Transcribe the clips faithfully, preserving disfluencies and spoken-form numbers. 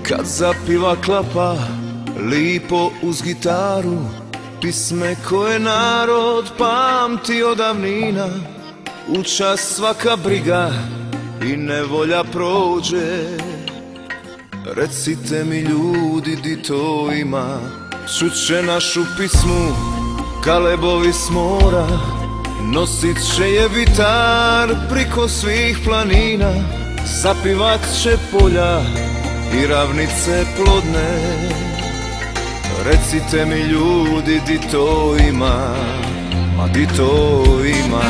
Kad zapiva klapa lipo uz gitaru, pisme koje narod pamti od davnina, u čas svaka briga i nevolja prođe. Recite mi ljudi di to ima, čuće našu pismu kalebovi s mora, nosit će je vitar priko svih planina, zapivat će polja i ravnice plodne. Recite mi ljudi di to ima, ma di to ima.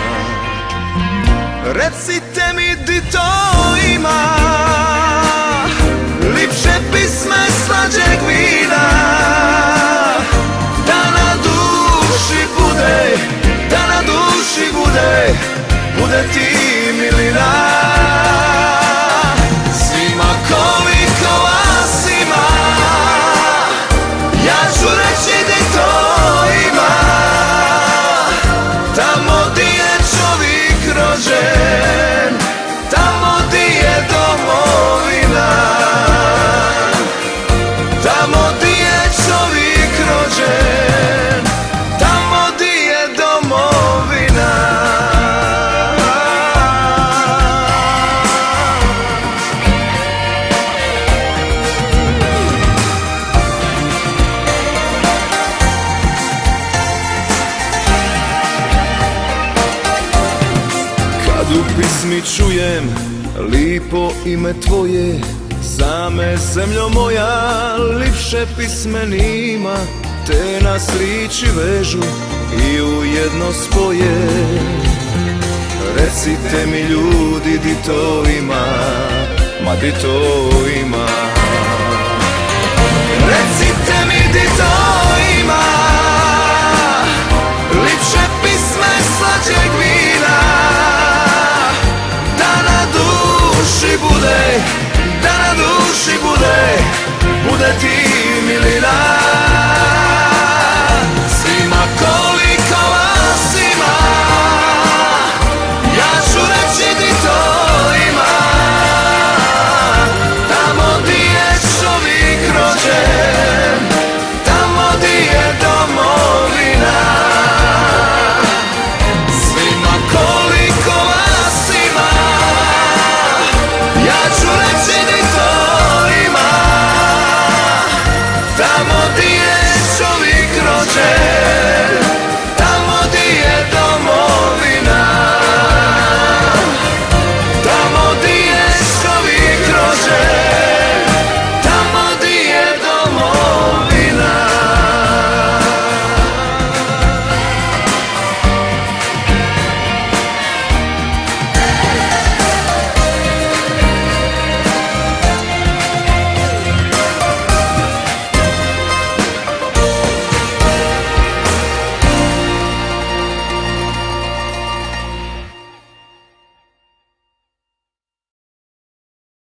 Recite mi di to ima, lipše pisme slađeg vina, da na duši bude, da na duši bude, bude ti milina. Svima koliko vas ima, ja ću reći di to ima, tamo di je čovjek rođen, tamo di je domovina, tamo di je čovjek rođen, tamo di je domovina. Kad u pismi čujem lipo ime tvoje, za me zemljo moja lipše pisme nima, te nas riči vežu i ujedno spoje. Recite mi ljudi di to ima, ma di to ima. Recite mi di to ima, lipše pisme slađeg vina, da na duši bude, da na duši bude, bude ti milina.